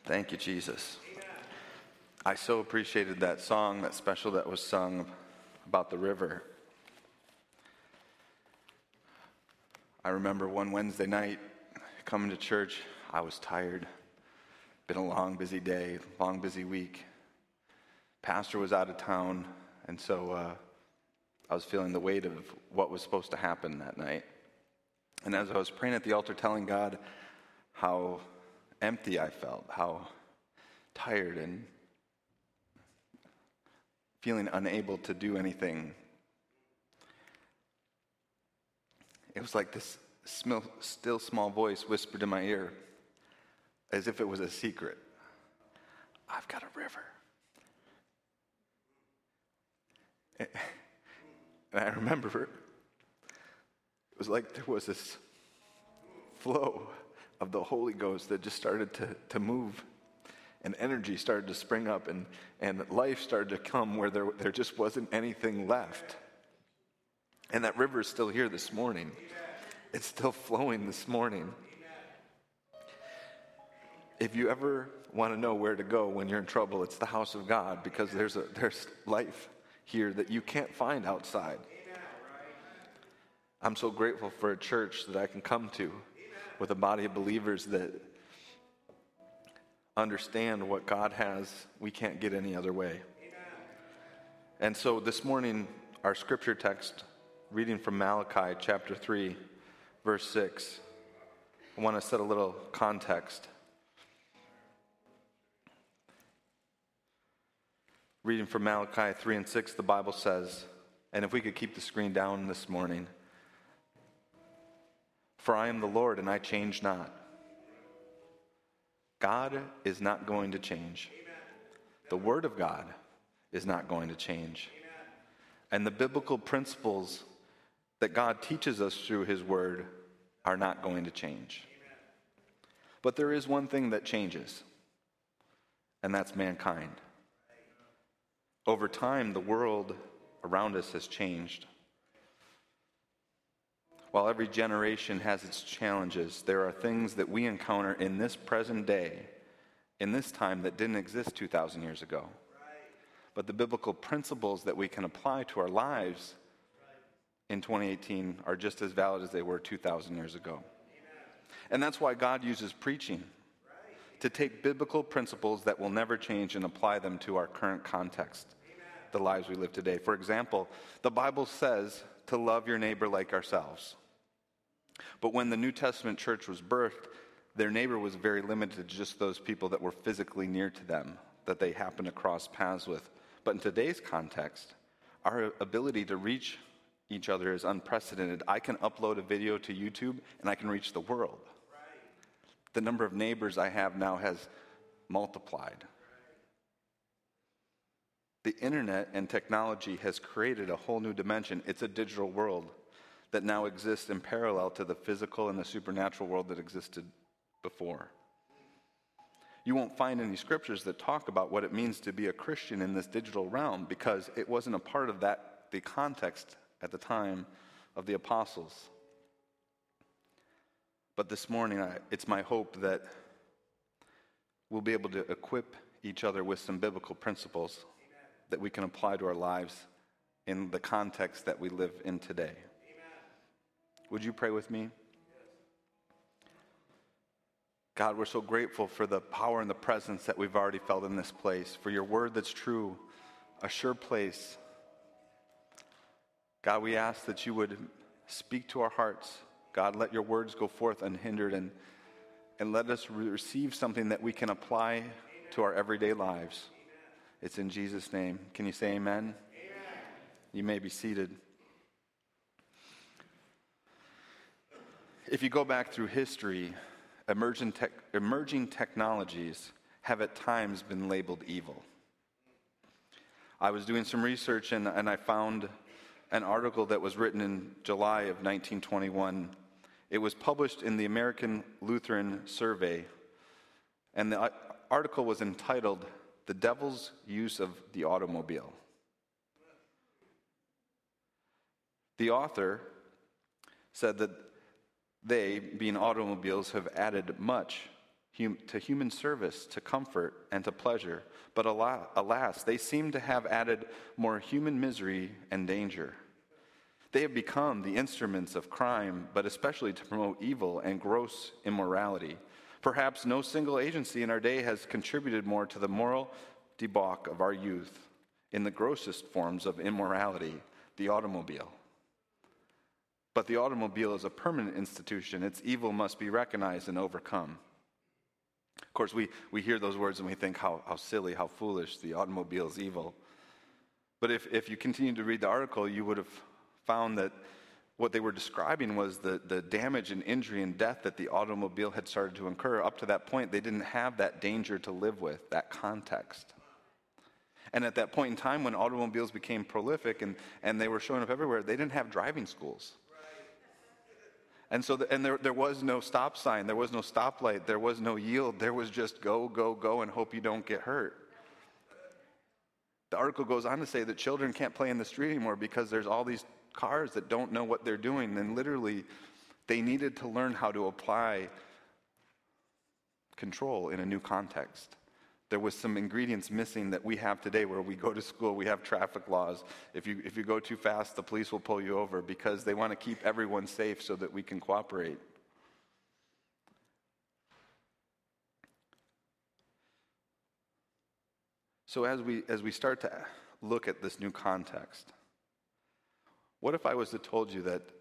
Thank you, Jesus. I so appreciated that song, that special that was sung about the river. I remember one Wednesday night coming to church. I was tired. Been a long, busy day, long, busy week. Pastor was out of town, and so I was feeling the weight of what was supposed to happen that night. And as I was praying at the altar, telling God how empty I felt, how tired and feeling unable to do anything, it was like this still small voice whispered in my ear, as if it was a secret. I've got a river. And I remember it was like there was this flow of the Holy Ghost that just started to move, and energy started to spring up, and life started to come where there just wasn't anything left. And that river is still here this morning. It's still flowing this morning. If you ever want to know where to go when you're in trouble, it's the house of God, because there's life here that you can't find outside. I'm so grateful for a church that I can come to with a body of believers that understand what God has. We can't get any other way. And so this morning, our scripture text, reading from Malachi chapter 3, verse 6, I want to set a little context. Reading from Malachi 3 and 6, the Bible says, and if we could keep the screen down this morning, "For I am the Lord, and I change not." God is not going to change. The Word of God is not going to change. And the biblical principles that God teaches us through His Word are not going to change. But there is one thing that changes, and that's mankind. Over time, the world around us has changed. While every generation has its challenges, there are things that we encounter in this present day, in this time, that didn't exist 2,000 years ago. But the biblical principles that we can apply to our lives in 2018 are just as valid as they were 2,000 years ago. And that's why God uses preaching to take biblical principles that will never change and apply them to our current context, the lives we live today. For example, the Bible says to love your neighbor like ourselves. But when the New Testament church was birthed, their neighbor was very limited to just those people that were physically near to them, that they happened to cross paths with. But in today's context, our ability to reach each other is unprecedented. I can upload a video to YouTube and I can reach the world. The number of neighbors I have now has multiplied. The internet and technology has created a whole new dimension. It's a digital world that now exists in parallel to the physical and the supernatural world that existed before. You won't find any scriptures that talk about what it means to be a Christian in this digital realm, because it wasn't a part of the context at the time of the apostles. But this morning, it's my hope that we'll be able to equip each other with some biblical principles that we can apply to our lives in the context that we live in today. Would you pray with me? God, we're so grateful for the power and the presence that we've already felt in this place, for your word that's true, a sure place. God, we ask that you would speak to our hearts. God, let your words go forth unhindered, and let us receive something that we can apply to our everyday lives. It's in Jesus' name. Can you say amen? Amen. You may be seated. If you go back through history, emerging technologies have at times been labeled evil. I was doing some research and I found an article that was written in July of 1921. It was published in the American Lutheran Survey, and the article was entitled, "The Devil's Use of the Automobile." The author said that they, being automobiles, have added much to human service, to comfort, and to pleasure. But alas, they seem to have added more human misery and danger. They have become the instruments of crime, but especially to promote evil and gross immorality. Perhaps no single agency in our day has contributed more to the moral debauch of our youth in the grossest forms of immorality, the automobile. But the automobile is a permanent institution. Its evil must be recognized and overcome. Of course, we hear those words and we think how silly, how foolish, the automobile is evil. But if you continue to read the article, you would have found that what they were describing was the damage and injury and death that the automobile had started to incur. Up to that point, they didn't have that danger to live with, that context. And at that point in time, when automobiles became prolific and they were showing up everywhere, they didn't have driving schools. And so there was no stop sign, there was no stoplight, there was no yield, there was just go, go, go, and hope you don't get hurt. The article goes on to say that children can't play in the street anymore because there's all these cars that don't know what they're doing, and literally they needed to learn how to apply control in a new context. There was some ingredients missing that we have today where we go to school, we have traffic laws. If you go too fast, the police will pull you over because they want to keep everyone safe so that we can cooperate. So as we start to look at this new context, what if I was to told you that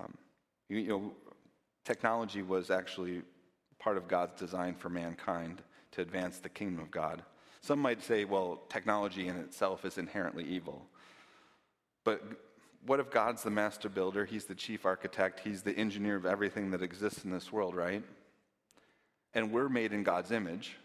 technology was actually part of God's design for mankind to advance the kingdom of God? Some might say, well, technology in itself is inherently evil. But what if God's the master builder? He's the chief architect. He's the engineer of everything that exists in this world, right? And we're made in God's image.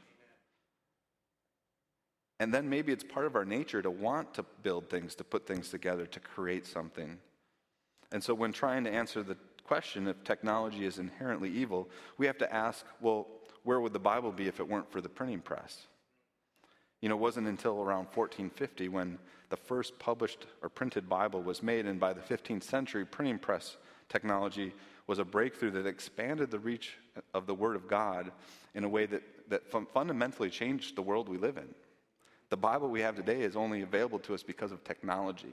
And then maybe it's part of our nature to want to build things, to put things together, to create something. And so when trying to answer the question if technology is inherently evil, we have to ask, well, where would the Bible be if it weren't for the printing press? It wasn't until around 1450 when the first published or printed Bible was made, and by the 15th century, printing press technology was a breakthrough that expanded the reach of the Word of God in a way that fundamentally changed the world we live in. The Bible we have today is only available to us because of technology.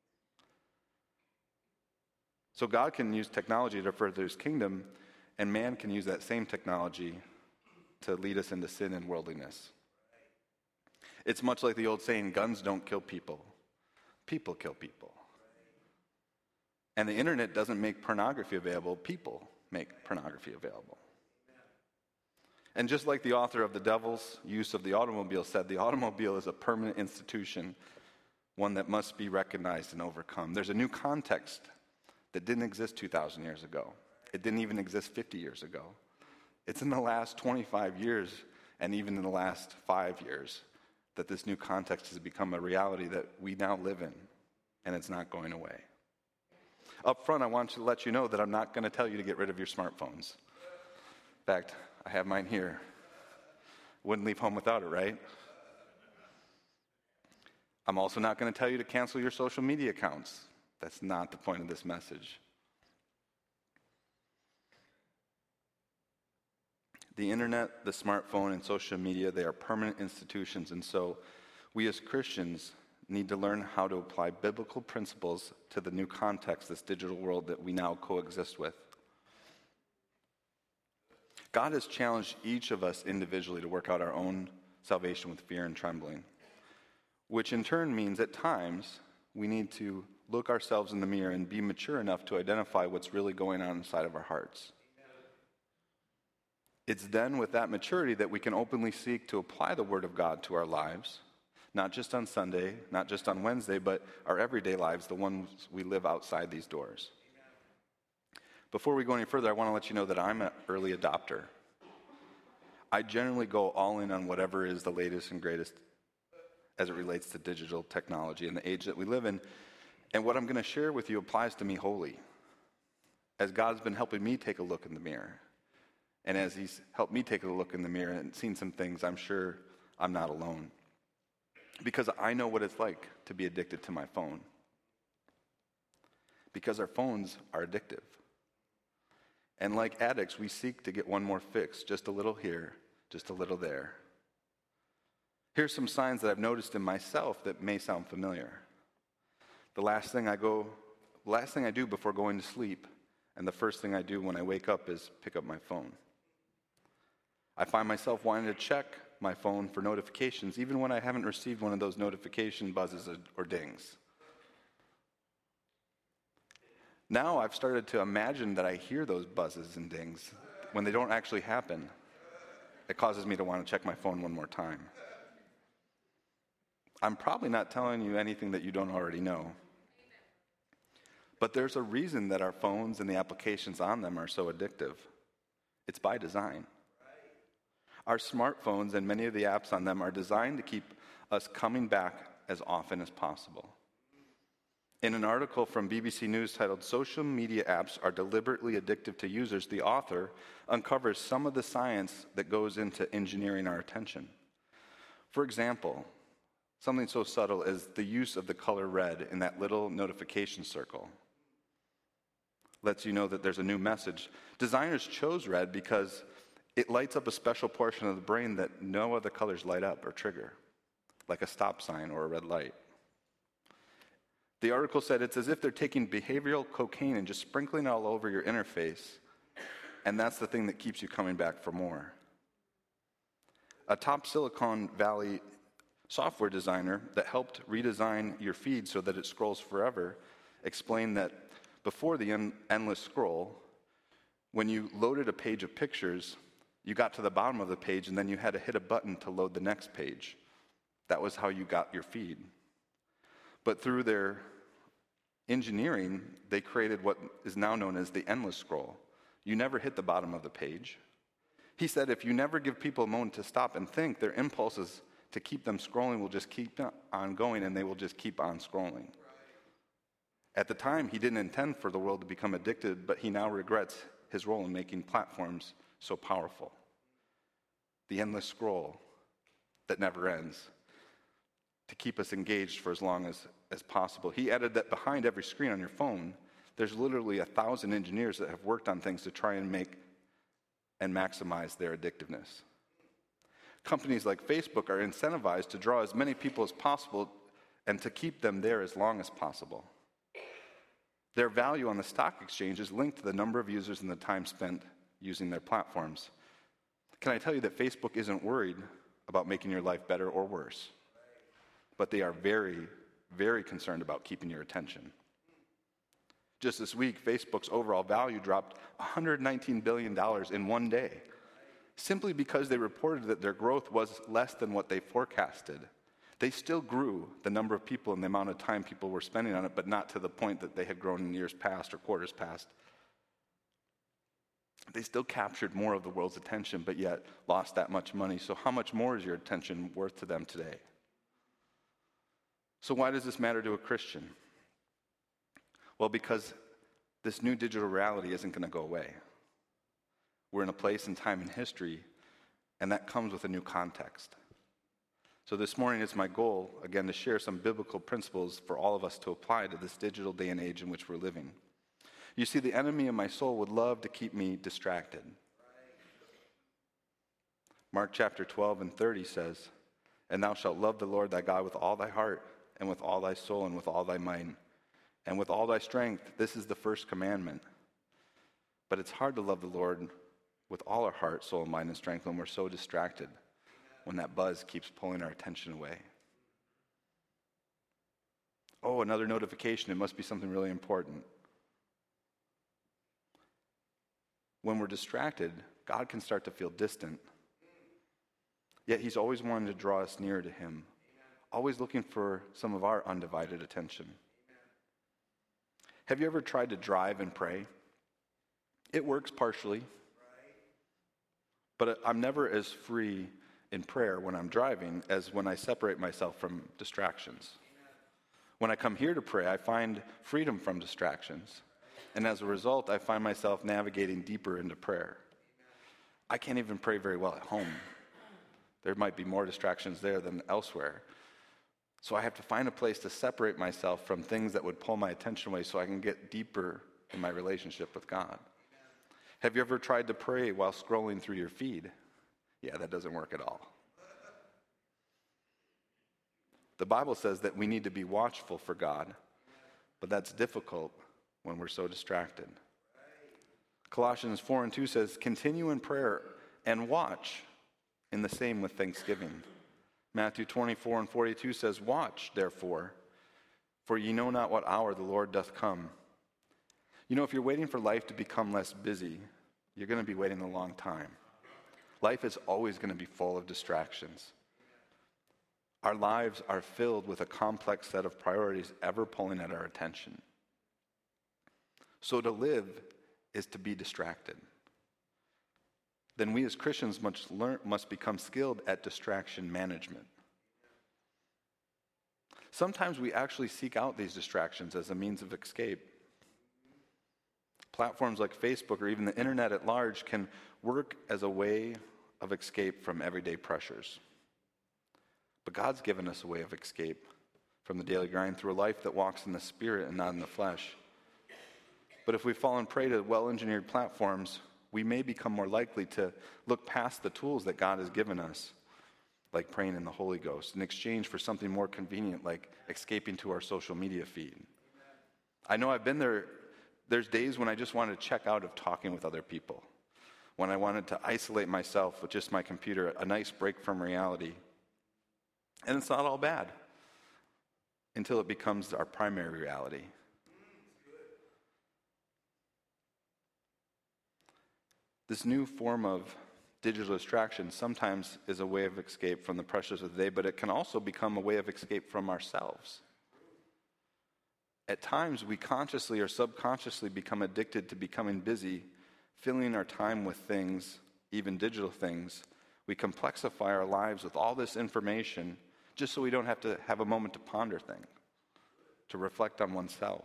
So God can use technology to further His kingdom, and man can use that same technology to lead us into sin and worldliness. It's much like the old saying, guns don't kill people. People kill people. And the internet doesn't make pornography available. People make pornography available. And just like the author of The Devil's Use of the Automobile said, the automobile is a permanent institution, one that must be recognized and overcome. There's a new context that didn't exist 2,000 years ago. It didn't even exist 50 years ago. It's in the last 25 years, and even in the last 5 years, that this new context has become a reality that we now live in, and it's not going away. Up front, I want to let you know that I'm not going to tell you to get rid of your smartphones. In fact, I have mine here. Wouldn't leave home without it, right? I'm also not going to tell you to cancel your social media accounts. That's not the point of this message. The internet, the smartphone, and social media, they are permanent institutions, and so we as Christians need to learn how to apply biblical principles to the new context, this digital world that we now coexist with. God has challenged each of us individually to work out our own salvation with fear and trembling, which in turn means at times we need to look ourselves in the mirror and be mature enough to identify what's really going on inside of our hearts. It's then with that maturity that we can openly seek to apply the Word of God to our lives, not just on Sunday, not just on Wednesday, but our everyday lives, the ones we live outside these doors. Before we go any further, I want to let you know that I'm an early adopter. I generally go all in on whatever is the latest and greatest as it relates to digital technology and the age that we live in. And what I'm going to share with you applies to me wholly, as God's been helping me take a look in the mirror. And as He's helped me take a look in the mirror and seen some things, I'm sure I'm not alone. Because I know what it's like to be addicted to my phone. Because our phones are addictive. And like addicts, we seek to get one more fix, just a little here, just a little there. Here's some signs that I've noticed in myself that may sound familiar. The last thing I do before going to sleep, and the first thing I do when I wake up is pick up my phone. I find myself wanting to check my phone for notifications, even when I haven't received one of those notification buzzes or dings. Now I've started to imagine that I hear those buzzes and dings when they don't actually happen. It causes me to want to check my phone one more time. I'm probably not telling you anything that you don't already know. But there's a reason that our phones and the applications on them are so addictive. It's by design. Our smartphones and many of the apps on them are designed to keep us coming back as often as possible. In an article from BBC News titled "Social Media Apps Are Deliberately Addictive to Users," the author uncovers some of the science that goes into engineering our attention. For example, something so subtle as the use of the color red in that little notification circle lets you know that there's a new message. Designers chose red because it lights up a special portion of the brain that no other colors light up or trigger, like a stop sign or a red light. The article said it's as if they're taking behavioral cocaine and just sprinkling it all over your interface, and that's the thing that keeps you coming back for more. A top Silicon Valley software designer that helped redesign your feed so that it scrolls forever explained that before the endless scroll, when you loaded a page of pictures, you got to the bottom of the page and then you had to hit a button to load the next page. That was how you got your feed. But through their engineering, they created what is now known as the endless scroll. You never hit the bottom of the page. He said if you never give people a moment to stop and think, their impulses to keep them scrolling will just keep on going, and they will just keep on scrolling. At the time, he didn't intend for the world to become addicted, but he now regrets his role in making platforms so powerful. The endless scroll that never ends to keep us engaged for as long as possible. He added that behind every screen on your phone, there's literally 1,000 engineers that have worked on things to try and make and maximize their addictiveness. Companies like Facebook are incentivized to draw as many people as possible and to keep them there as long as possible. Their value on the stock exchange is linked to the number of users and the time spent using their platforms. Can I tell you that Facebook isn't worried about making your life better or worse? But they are very, very concerned about keeping your attention. Just this week, Facebook's overall value dropped $119 billion in one day, simply because they reported that their growth was less than what they forecasted. They still grew the number of people and the amount of time people were spending on it, but not to the point that they had grown in years past or quarters past. They still captured more of the world's attention, but yet lost that much money. So how much more is your attention worth to them today? So why does this matter to a Christian? Well, because this new digital reality isn't going to go away. We're in a place and time in history, and that comes with a new context. So this morning it's my goal, again, to share some biblical principles for all of us to apply to this digital day and age in which we're living. You see, the enemy of my soul would love to keep me distracted. Mark chapter 12 and 30 says, "And thou shalt love the Lord thy God with all thy heart, and with all thy soul, and with all thy mind, and with all thy strength. This is the first commandment." But it's hard to love the Lord with all our heart, soul, mind, and strength when we're so distracted, when that buzz keeps pulling our attention away. Oh, another notification. It must be something really important. When we're distracted, God can start to feel distant. Yet he's always wanting to draw us nearer to him, always looking for some of our undivided attention. Have you ever tried to drive and pray? It works partially, but I'm never as free in prayer when I'm driving as when I separate myself from distractions. When I come here to pray, I find freedom from distractions. And as a result, I find myself navigating deeper into prayer. I can't even pray very well at home. There might be more distractions there than elsewhere. So I have to find a place to separate myself from things that would pull my attention away so I can get deeper in my relationship with God. Have you ever tried to pray while scrolling through your feed? Yeah, that doesn't work at all. The Bible says that we need to be watchful for God, but that's difficult when we're so distracted. Colossians 4:2 says, continue in prayer and watch, in the same with thanksgiving. Matthew 24:42 says, watch, therefore, for ye know not what hour the Lord doth come. You know, if you're waiting for life to become less busy, you're going to be waiting a long time. Life is always going to be full of distractions. Our lives are filled with a complex set of priorities ever pulling at our attention. So to live is to be distracted. Then we as Christians must become skilled at distraction management. Sometimes we actually seek out these distractions as a means of escape. Platforms like Facebook or even the internet at large can work as a way of escape from everyday pressures. But God's given us a way of escape from the daily grind through a life that walks in the Spirit and not in the flesh. But if we fall prey to well-engineered platforms, we may become more likely to look past the tools that God has given us, like praying in the Holy Ghost, in exchange for something more convenient, like escaping to our social media feed. I know I've been there. There's days when I just wanted to check out of talking with other people, when I wanted to isolate myself with just my computer, a nice break from reality. And it's not all bad until it becomes our primary reality. This new form of digital distraction sometimes is a way of escape from the pressures of the day, but it can also become a way of escape from ourselves. At times, we consciously or subconsciously become addicted to becoming busy, filling our time with things, even digital things. We complexify our lives with all this information just so we don't have to have a moment to ponder things, to reflect on oneself.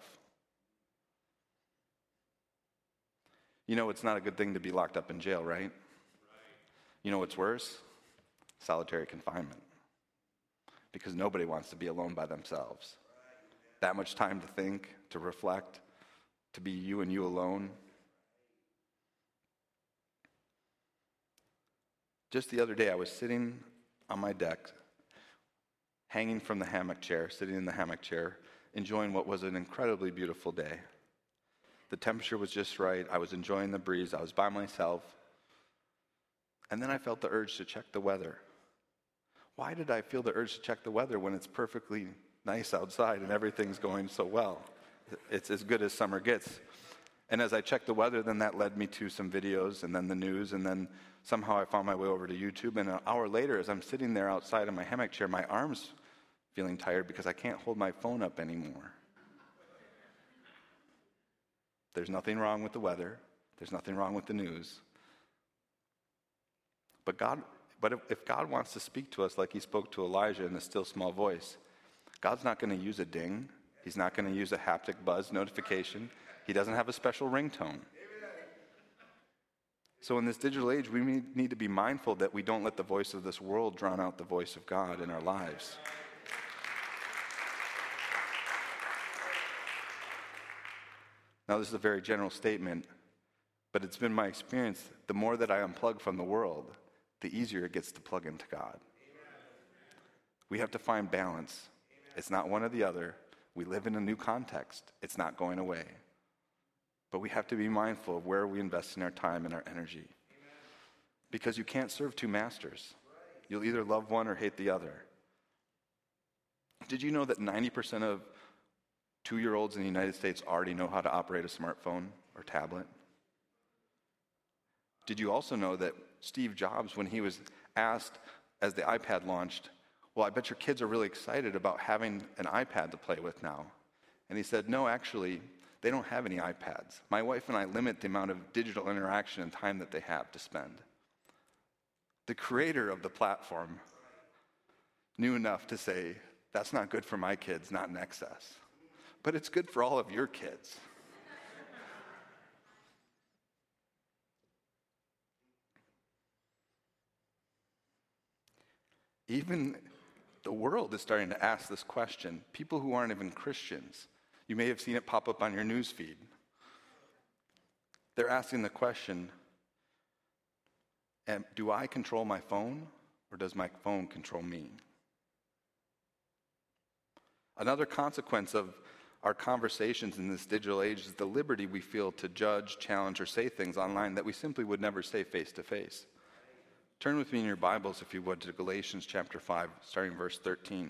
You know it's not a good thing to be locked up in jail, right? You know what's worse? Solitary confinement. Because nobody wants to be alone by themselves. That much time to think, to reflect, to be you and you alone. Just the other day, I was sitting on my deck, hanging from the hammock chair, sitting in the hammock chair, enjoying what was an incredibly beautiful day. The temperature was just right. I was enjoying the breeze. I was by myself. And then I felt the urge to check the weather. Why did I feel the urge to check the weather when it's perfectly nice outside and everything's going so well? It's as good as summer gets. And as I checked the weather, then that led me to some videos and then the news, and then somehow I found my way over to YouTube. And an hour later, as I'm sitting there outside in my hammock chair, my arm's feeling tired because I can't hold my phone up anymore. There's nothing wrong with the weather. There's nothing wrong with the news. But if God wants to speak to us like he spoke to Elijah in the still small voice, God's not going to use a ding. He's not going to use a haptic buzz notification. He doesn't have a special ringtone. So in this digital age, we need to be mindful that we don't let the voice of this world drown out the voice of God in our lives. Now, this is a very general statement, but it's been my experience, the more that I unplug from the world, the easier it gets to plug into God. We have to find balance. It's not one or the other. We live in a new context. It's not going away. But we have to be mindful of where we invest in our time and our energy. Because you can't serve two masters. You'll either love one or hate the other. Did you know that 90% of 2-year-olds in the United States already know how to operate a smartphone or tablet? Did you also know that Steve Jobs, when he was asked as the iPad launched, well, I bet your kids are really excited about having an iPad to play with now. And he said, no, actually, they don't have any iPads. My wife and I limit the amount of digital interaction and time that they have to spend. The creator of the platform knew enough to say, that's not good for my kids, not in excess. But it's good for all of your kids. Even the world is starting to ask this question. People who aren't even Christians, you may have seen it pop up on your news feed. They're asking the question, And do I control my phone, or does my phone control me? Another consequence of our conversations in this digital age is the liberty we feel to judge, challenge, or say things online that we simply would never say face to face. Turn with me in your Bibles, if you would, to Galatians chapter 5, starting verse 13.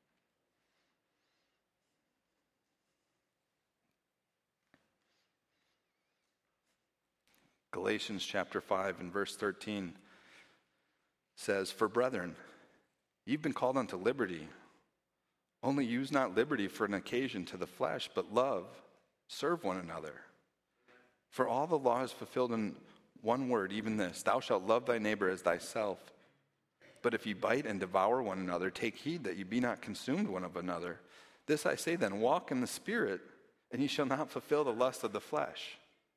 Galatians chapter 5 and verse 13 says, "For brethren, you've been called unto liberty. Only use not liberty for an occasion to the flesh, but love, serve one another. For all the law is fulfilled in one word, even this, thou shalt love thy neighbor as thyself. But if ye bite and devour one another, take heed that ye be not consumed one of another. This I say then, walk in the Spirit, and ye shall not fulfill the lust of the flesh."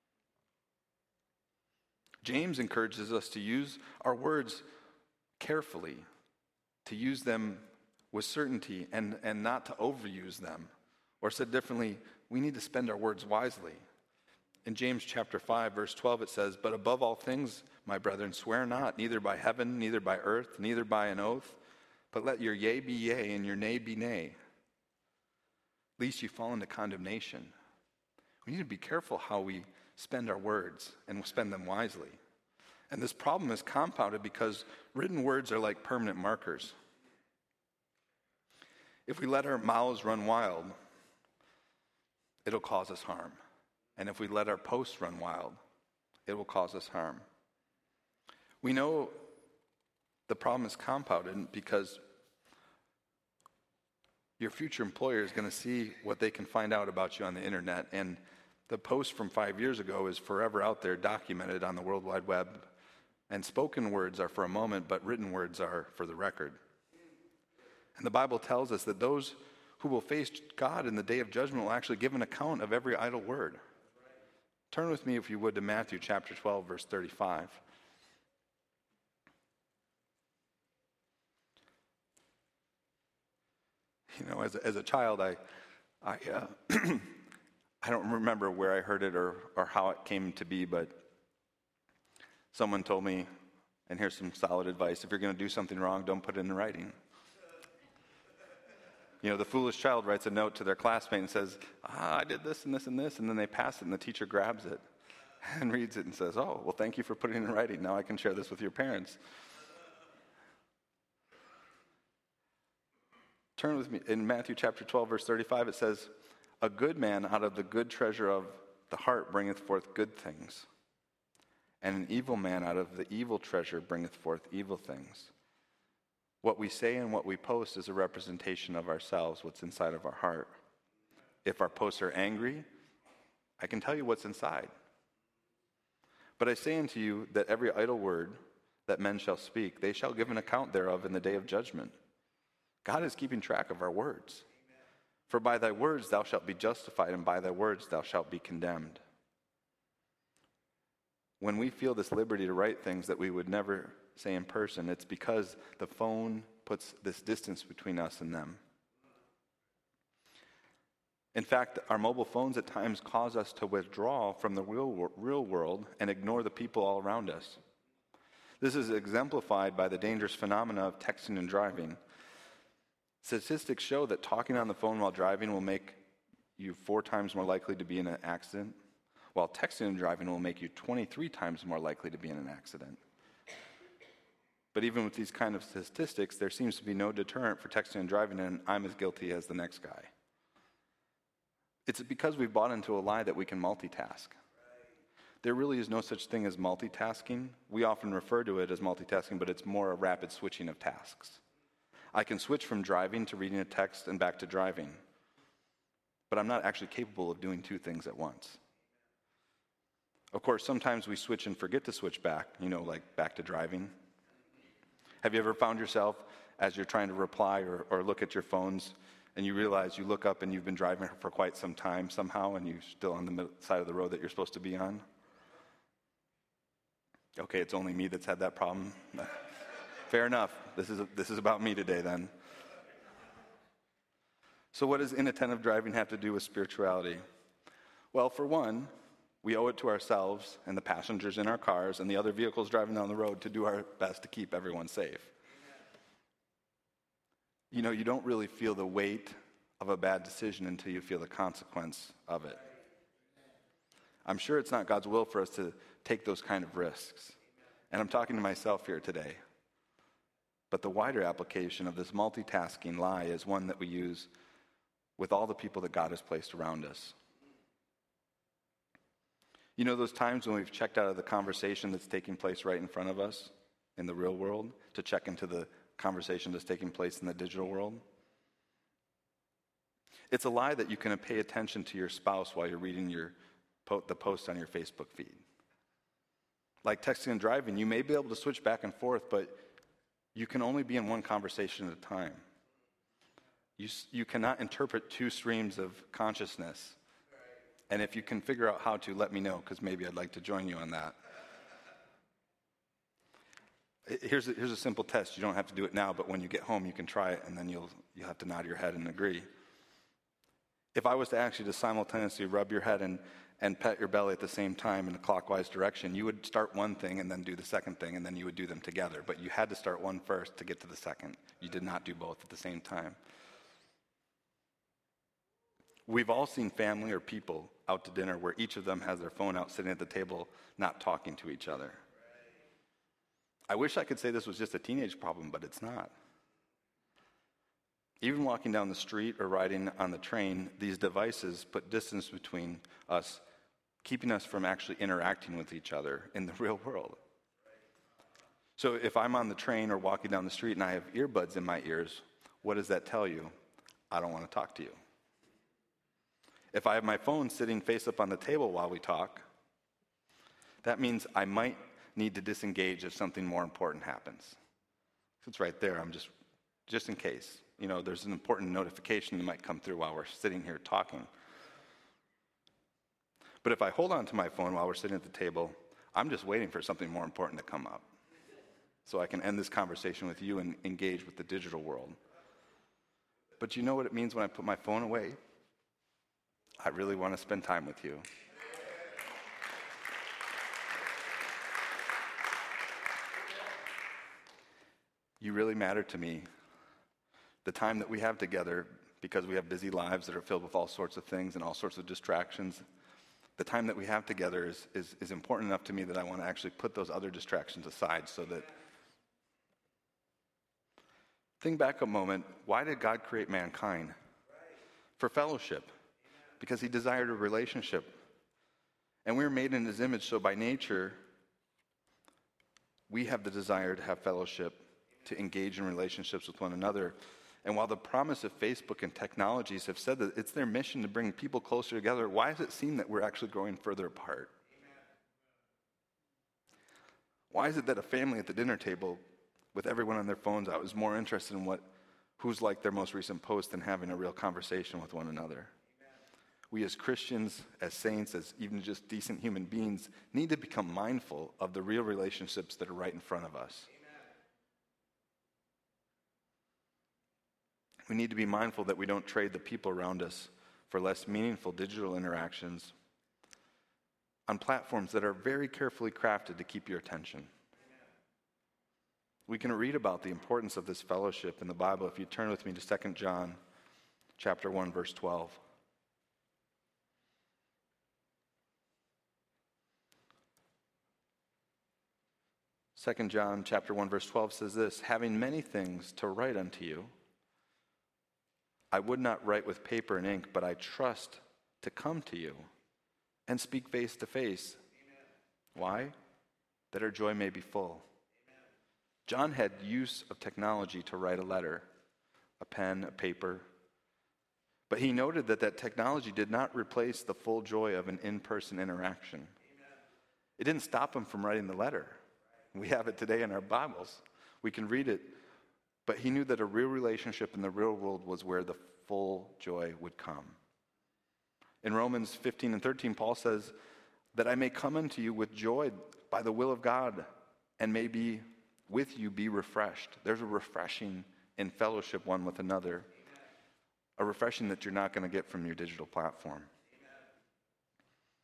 James encourages us to use our words carefully, to use them with certainty and not to overuse them. Or said differently, we need to spend our words wisely. In James chapter 5, verse 12, it says, "But above all things, my brethren, swear not, neither by heaven, neither by earth, neither by an oath, but let your yea be yea and your nay be nay, lest you fall into condemnation." We need to be careful how we spend our words and spend them wisely. And this problem is compounded because written words are like permanent markers. If we let our mouths run wild, it'll cause us harm. And if we let our posts run wild, it will cause us harm. We know the problem is compounded because your future employer is going to see what they can find out about you on the internet. And the post from 5 years ago is forever out there documented on the World Wide Web. And spoken words are for a moment, but written words are for the record. And the Bible tells us that those who will face God in the day of judgment will actually give an account of every idle word. Turn with me, if you would, to Matthew chapter 12, verse 35. You know, as a child, I I don't remember where I heard it or how it came to be, but someone told me, and here's some solid advice: if you're going to do something wrong, don't put it in writing. You know, the foolish child writes a note to their classmate and says, I did this and this and this, and then they pass it, and the teacher grabs it and reads it and says, oh, well, thank you for putting it in writing. Now I can share this with your parents. Turn with me. In Matthew chapter 12, verse 35, it says, "A good man out of the good treasure of the heart bringeth forth good things, and an evil man out of the evil treasure bringeth forth evil things." What we say and what we post is a representation of ourselves, what's inside of our heart. If our posts are angry, I can tell you what's inside. But I say unto you that every idle word that men shall speak, they shall give an account thereof in the day of judgment. God is keeping track of our words. For by thy words thou shalt be justified, and by thy words thou shalt be condemned. When we feel this liberty to write things that we would never say in person, it's because the phone puts this distance between us and them. In fact, our mobile phones at times cause us to withdraw from the real world and ignore the people all around us. This is exemplified by the dangerous phenomena of texting and driving. Statistics show that talking on the phone while driving will make you 4 times more likely to be in an accident, while texting and driving will make you 23 times more likely to be in an accident. But even with these kind of statistics, there seems to be no deterrent for texting and driving, and I'm as guilty as the next guy. It's because we've bought into a lie that we can multitask. There really is no such thing as multitasking. We often refer to it as multitasking, but it's more a rapid switching of tasks. I can switch from driving to reading a text and back to driving, but I'm not actually capable of doing 2 things at once. Of course, sometimes we switch and forget to switch back, like back to driving. Have you ever found yourself, as you're trying to reply or look at your phones, and you realize you look up and you've been driving for quite some time somehow, and you're still on the side of the road that you're supposed to be on? Okay, it's only me that's had that problem. Fair enough. This is about me today then. So what does inattentive driving have to do with spirituality? Well, for one, We owe it to ourselves and the passengers in our cars and the other vehicles driving down the road to do our best to keep everyone safe. You know, you don't really feel the weight of a bad decision until you feel the consequence of it. I'm sure it's not God's will for us to take those kind of risks. And I'm talking to myself here today. But the wider application of this multitasking lie is one that we use with all the people that God has placed around us. You know those times when we've checked out of the conversation that's taking place right in front of us in the real world to check into the conversation that's taking place in the digital world? It's a lie that you can pay attention to your spouse while you're reading the post on your Facebook feed. Like texting and driving, you may be able to switch back and forth, but you can only be in one conversation at a time. You cannot interpret two streams of consciousness. And if you can figure out how to, let me know, because maybe I'd like to join you on that. Here's a simple test. You don't have to do it now, but when you get home, you can try it, and then you'll have to nod your head and agree. If I was to ask you to simultaneously rub your head and pet your belly at the same time in a clockwise direction, you would start one thing and then do the second thing, and then you would do them together. But you had to start one first to get to the second. You did not do both at the same time. We've all seen family or people out to dinner where each of them has their phone out sitting at the table, not talking to each other. I wish I could say this was just a teenage problem, but it's not. Even walking down the street or riding on the train, these devices put distance between us, keeping us from actually interacting with each other in the real world. So if I'm on the train or walking down the street and I have earbuds in my ears, what does that tell you? I don't want to talk to you. If I have my phone sitting face up on the table while we talk, that means I might need to disengage if something more important happens. It's right there. I'm just in case. You know, there's an important notification that might come through while we're sitting here talking. But if I hold on to my phone while we're sitting at the table, I'm just waiting for something more important to come up so I can end this conversation with you and engage with the digital world. But you know what it means when I put my phone away? I really want to spend time with you. You really matter to me. The time that we have together, because we have busy lives that are filled with all sorts of things and all sorts of distractions, the time that we have together is important enough to me that I want to actually put those other distractions aside so that... Think back a moment. Why did God create mankind? For fellowship. Because he desired a relationship. And we were made in his image, so by nature, we have the desire to have fellowship, to engage in relationships with one another. And while the promise of Facebook and technologies have said that it's their mission to bring people closer together, why does it seem that we're actually growing further apart? Why is it that a family at the dinner table with everyone on their phones out is more interested in who's liked their most recent post than having a real conversation with one another? We as Christians, as saints, as even just decent human beings, need to become mindful of the real relationships that are right in front of us. We need to be mindful that we don't trade the people around us for less meaningful digital interactions on platforms that are very carefully crafted to keep your attention. We can read about the importance of this fellowship in the Bible if you turn with me to 2 John chapter 1, verse 12. 2 John chapter 1, verse 12 says this, "Having many things to write unto you, I would not write with paper and ink, but I trust to come to you and speak face to face." Why? That our joy may be full. Amen. John had use of technology to write a letter, a pen, a paper. But he noted that technology did not replace the full joy of an in-person interaction. Amen. It didn't stop him from writing the letter. We have it today in our Bibles. We can read it. But he knew that a real relationship in the real world was where the full joy would come. In Romans 15 and 13, Paul says that I may come unto you with joy by the will of God and may be with you be refreshed. There's a refreshing in fellowship one with another. Amen. A refreshing that you're not going to get from your digital platform. Amen.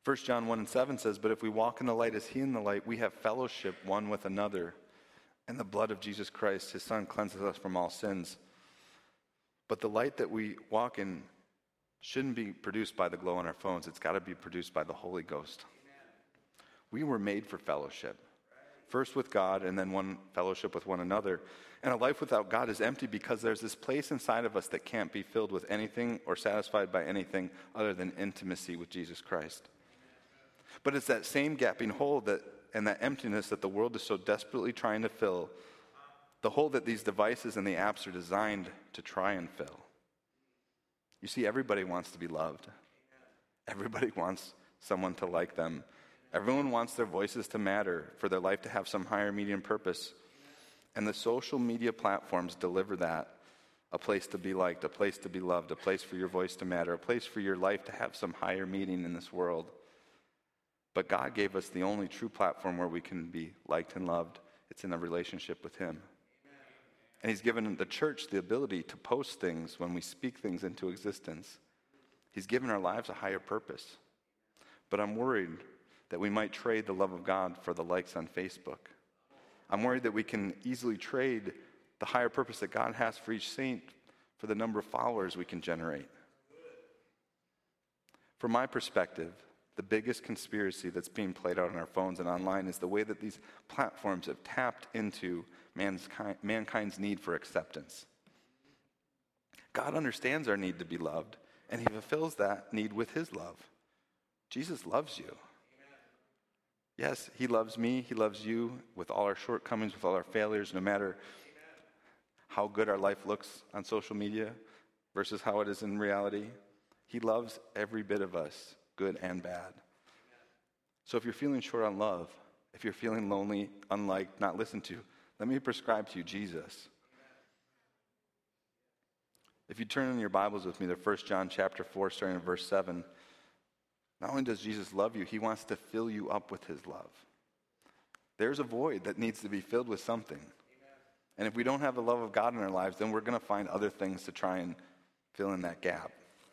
1 John 1:7 says, "But if we walk in the light as he in the light, we have fellowship one with another. And the blood of Jesus Christ, his son, cleanses us from all sins." But the light that we walk in shouldn't be produced by the glow on our phones. It's got to be produced by the Holy Ghost. We were made for fellowship. First with God, and then one fellowship with one another. And a life without God is empty because there's this place inside of us that can't be filled with anything or satisfied by anything other than intimacy with Jesus Christ. But it's that same gaping hole and that emptiness that the world is so desperately trying to fill, the hole that these devices and the apps are designed to try and fill. You see, everybody wants to be loved. Everybody wants someone to like them. Everyone wants their voices to matter, for their life to have some higher medium purpose. And the social media platforms deliver that. A place to be liked, a place to be loved, a place for your voice to matter, a place for your life to have some higher meaning in this world. But God gave us the only true platform where we can be liked and loved. It's in a relationship with him. And he's given the church the ability to post things when we speak things into existence. He's given our lives a higher purpose. But I'm worried that we might trade the love of God for the likes on Facebook. I'm worried that we can easily trade the higher purpose that God has for each saint for the number of followers we can generate. From my perspective, the biggest conspiracy that's being played out on our phones and online is the way that these platforms have tapped into mankind's need for acceptance. God understands our need to be loved, and he fulfills that need with his love. Jesus loves you. Yes, he loves me. He loves you with all our shortcomings, with all our failures, no matter how good our life looks on social media versus how it is in reality. He loves every bit of us, good and bad. So if you're feeling short on love, if you're feeling lonely, unliked, not listened to, let me prescribe to you Jesus. If you turn in your Bibles with me to 1 John chapter 4, starting in verse 7, not only does Jesus love you, he wants to fill you up with his love. There's a void that needs to be filled with something. And if we don't have the love of God in our lives, then we're going to find other things to try and fill in that gap.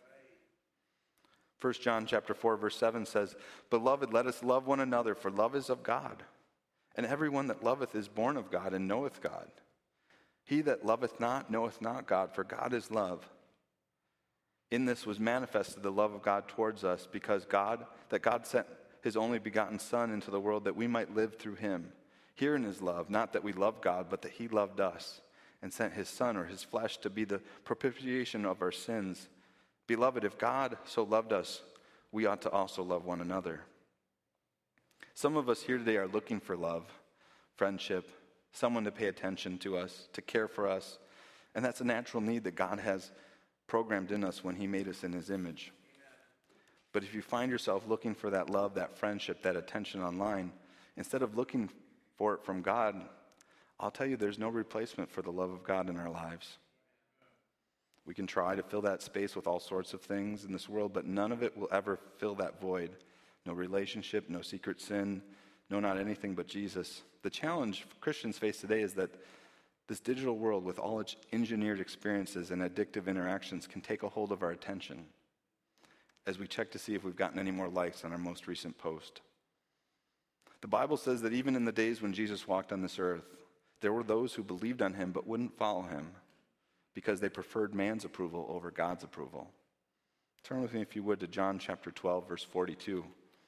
1 John chapter 4, verse 7 says, "Beloved, let us love one another, for love is of God. And everyone that loveth is born of God and knoweth God. He that loveth not knoweth not God, for God is love. In this was manifested the love of God towards us, because God sent his only begotten Son into the world that we might live through him. Herein is love, not that we love God, but that he loved us and sent his Son, or his flesh, to be the propitiation of our sins. Beloved, if God so loved us, we ought to also love one another." Some of us here today are looking for love, friendship, someone to pay attention to us, to care for us. And that's a natural need that God has programmed in us when he made us in his image. But if you find yourself looking for that love, that friendship, that attention online, instead of looking for it from God, I'll tell you there's no replacement for the love of God in our lives. We can try to fill that space with all sorts of things in this world, but none of it will ever fill that void. No relationship, no secret sin, no, not anything but Jesus. The challenge Christians face today is that this digital world, with all its engineered experiences and addictive interactions, can take a hold of our attention as we check to see if we've gotten any more likes on our most recent post. The Bible says that even in the days when Jesus walked on this earth, there were those who believed on him but wouldn't follow him because they preferred man's approval over God's approval. Turn with me, if you would, to John chapter 12, verse 42.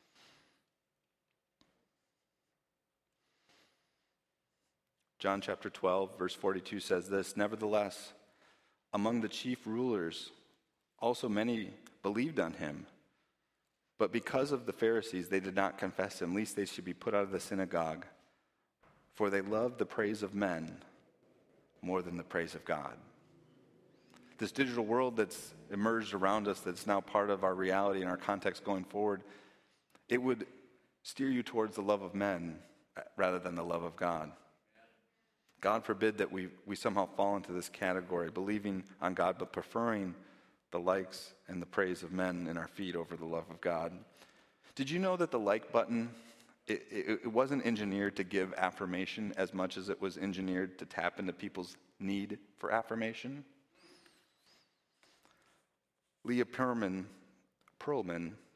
John chapter 12, verse 42 says this, "Nevertheless, among the chief rulers, also many believed on him. But because of the Pharisees, they did not confess him, lest they should be put out of the synagogue. For they loved the praise of men more than the praise of God." This digital world that's emerged around us, that's now part of our reality and our context going forward, it would steer you towards the love of men rather than the love of God. God forbid that we somehow fall into this category, believing on God but preferring the likes and the praise of men in our feed over the love of God. Did you know that the like button, it wasn't engineered to give affirmation as much as it was engineered to tap into people's need for affirmation? Leah Pearlman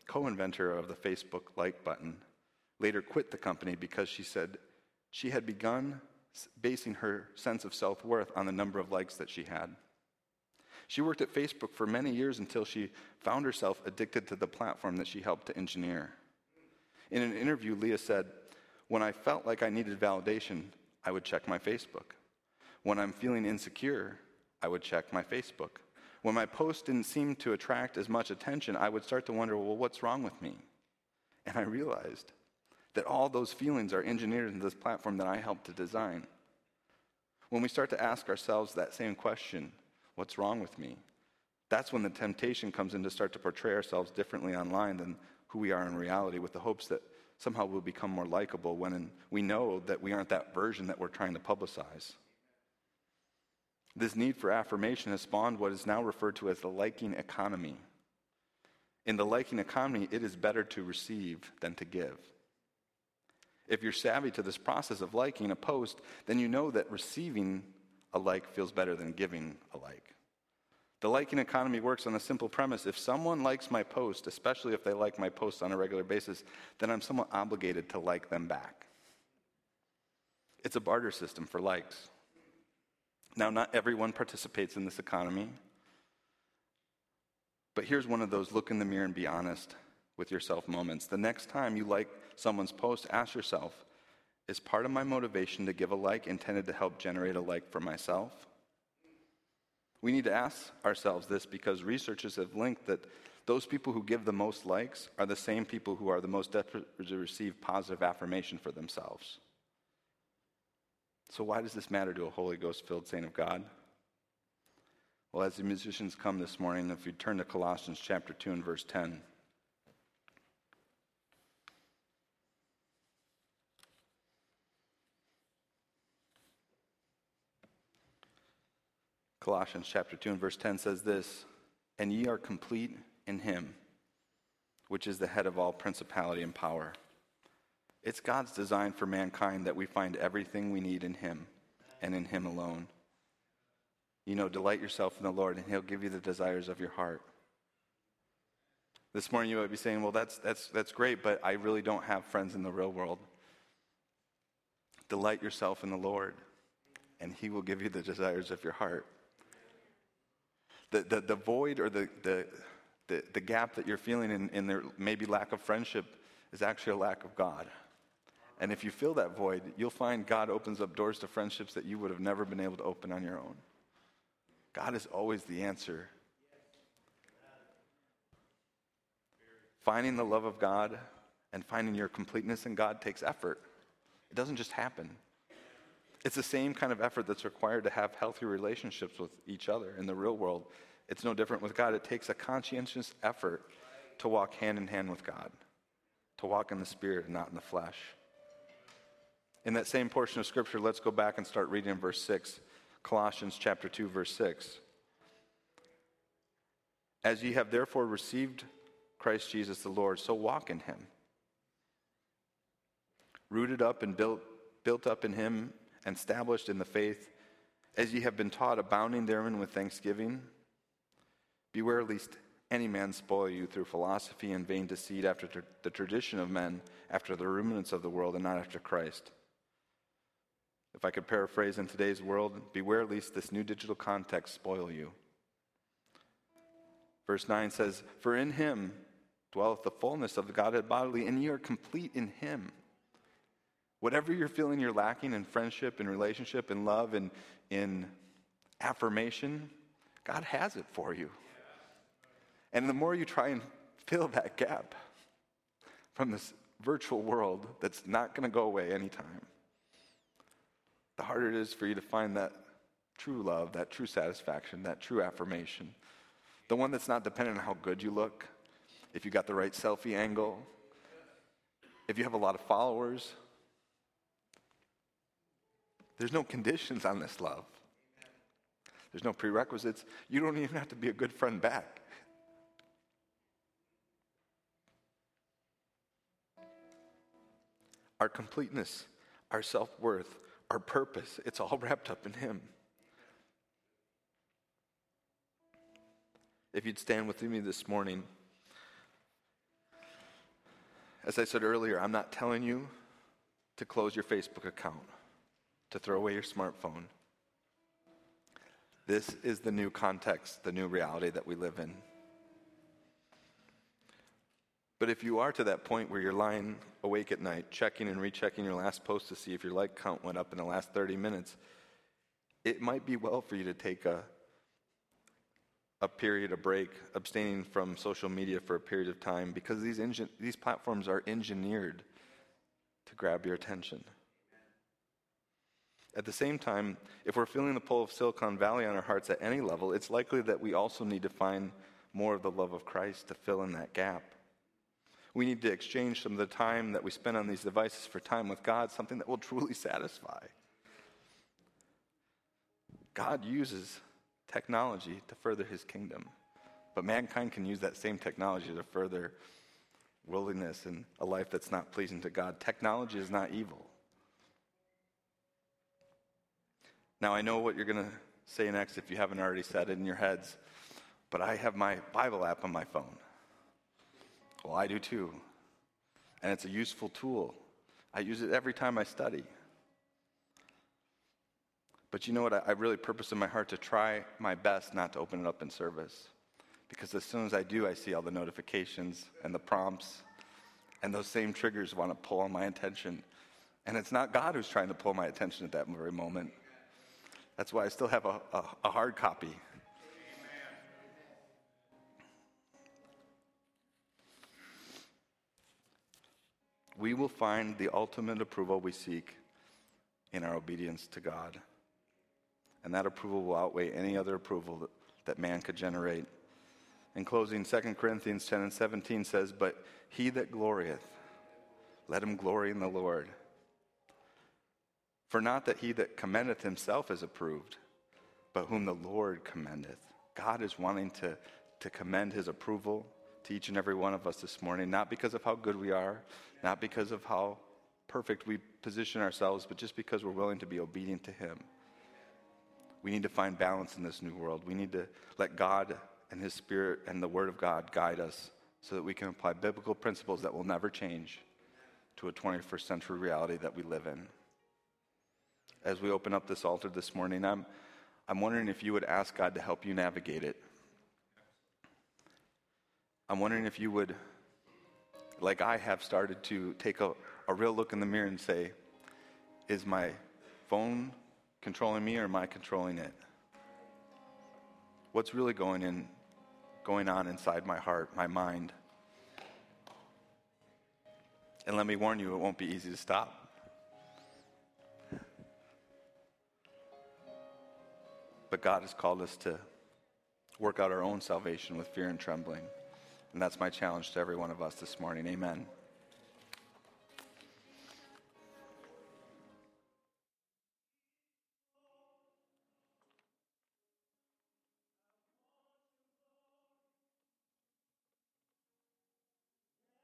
co-inventor of the Facebook like button, later quit the company because she said she had begun basing her sense of self-worth on the number of likes that she had. She worked at Facebook for many years until she found herself addicted to the platform that she helped to engineer. In an interview, Leah said, "When I felt like I needed validation, I would check my Facebook. When I'm feeling insecure, I would check my Facebook. When my post didn't seem to attract as much attention, I would start to wonder, well, what's wrong with me?" And I realized that all those feelings are engineered into this platform that I helped to design. When we start to ask ourselves that same question, what's wrong with me? That's when the temptation comes in to start to portray ourselves differently online than who we are in reality, with the hopes that somehow we'll become more likable when we know that we aren't that version that we're trying to publicize. This need for affirmation has spawned what is now referred to as the liking economy. In the liking economy, it is better to receive than to give. If you're savvy to this process of liking a post, then you know that receiving a like feels better than giving a like. The liking economy works on a simple premise. If someone likes my post, especially if they like my posts on a regular basis, then I'm somewhat obligated to like them back. It's a barter system for likes. Now, not everyone participates in this economy, but here's one of those look in the mirror and be honest with yourself moments. The next time you like someone's post, ask yourself, is part of my motivation to give a like intended to help generate a like for myself? We need to ask ourselves this because researchers have linked that those people who give the most likes are the same people who are the most desperate to receive positive affirmation for themselves. So why does this matter to a Holy Ghost-filled saint of God? Well, as the musicians come this morning, if you turn to Colossians chapter 2 and verse 10. Colossians chapter 2 and verse 10 says this, "And ye are complete in him, which is the head of all principality and power." It's God's design for mankind that we find everything we need in him and in him alone. You know, delight yourself in the Lord and he'll give you the desires of your heart. This morning you might be saying, well, that's great, but I really don't have friends in the real world. Delight yourself in the Lord and he will give you the desires of your heart. The void or the gap that you're feeling in there, maybe lack of friendship, is actually a lack of God. And if you feel that void, you'll find God opens up doors to friendships that you would have never been able to open on your own. God is always the answer. Finding the love of God and finding your completeness in God takes effort. It doesn't just happen. It's the same kind of effort that's required to have healthy relationships with each other in the real world. It's no different with God. It takes a conscientious effort to walk hand in hand with God, to walk in the Spirit and not in the flesh. In that same portion of Scripture, let's go back and start reading in verse 6, Colossians chapter 2, verse 6. "As ye have therefore received Christ Jesus the Lord, so walk in him, rooted up and built up in him, and established in the faith, as ye have been taught, abounding therein with thanksgiving. Beware lest any man spoil you through philosophy and vain deceit, after the tradition of men, after the rudiments of the world, and not after Christ." If I could paraphrase in today's world, beware lest this new digital context spoil you. Verse 9 says, "For in him dwelleth the fullness of the Godhead bodily, and ye are complete in him." Whatever you're feeling you're lacking in friendship, in relationship, in love, and in affirmation, God has it for you. And the more you try and fill that gap from this virtual world that's not going to go away anytime, the harder it is for you to find that true love, that true satisfaction, that true affirmation. The one that's not dependent on how good you look, if you got the right selfie angle, if you have a lot of followers. There's no conditions on this love. There's no prerequisites. You don't even have to be a good friend back. Our completeness, our self-worth, our purpose, it's all wrapped up in him. If you'd stand with me this morning, As I said earlier, I'm not telling you to close your Facebook account, to throw away your smartphone. This is the new context, the new reality that we live in. But if you are to that point where you're lying awake at night, checking and rechecking your last post to see if your like count went up in the last 30 minutes, it might be well for you to take a period, a break, abstaining from social media for a period of time, because these platforms are engineered to grab your attention. At the same time, if we're feeling the pull of Silicon Valley on our hearts at any level, it's likely that we also need to find more of the love of Christ to fill in that gap. We need to exchange some of the time that we spend on these devices for time with God, something that will truly satisfy. God uses technology to further his kingdom, but mankind can use that same technology to further worldliness and a life that's not pleasing to God. Technology is not evil. Now, I know what you're going to say next if you haven't already said it in your heads, but I have my Bible app on my phone. Well, I do too. And it's a useful tool. I use it every time I study. But you know what? I really purpose in my heart to try my best not to open it up in service. Because as soon as I do, I see all the notifications and the prompts. And those same triggers want to pull on my attention. And it's not God who's trying to pull my attention at that very moment. That's why I still have a hard copy. We will find the ultimate approval we seek in our obedience to God. And that approval will outweigh any other approval that man could generate. In closing, 2 Corinthians 10 and 17 says, "But he that glorieth, let him glory in the Lord. For not that he that commendeth himself is approved, but whom the Lord commendeth." God is wanting to commend his approval to each and every one of us this morning, not because of how good we are, not because of how perfect we position ourselves, but just because we're willing to be obedient to him. We need to find balance in this new world. We need to let God and his Spirit and the Word of God guide us so that we can apply biblical principles that will never change to a 21st century reality that we live in. As we open up this altar this morning, I'm wondering if you would ask God to help you navigate it. I'm wondering if you would, like I have started, to take a real look in the mirror and say, is my phone controlling me or am I controlling it? What's really going on inside my heart, my mind? And let me warn you, it won't be easy to stop. But God has called us to work out our own salvation with fear and trembling. And that's my challenge to every one of us this morning. Amen.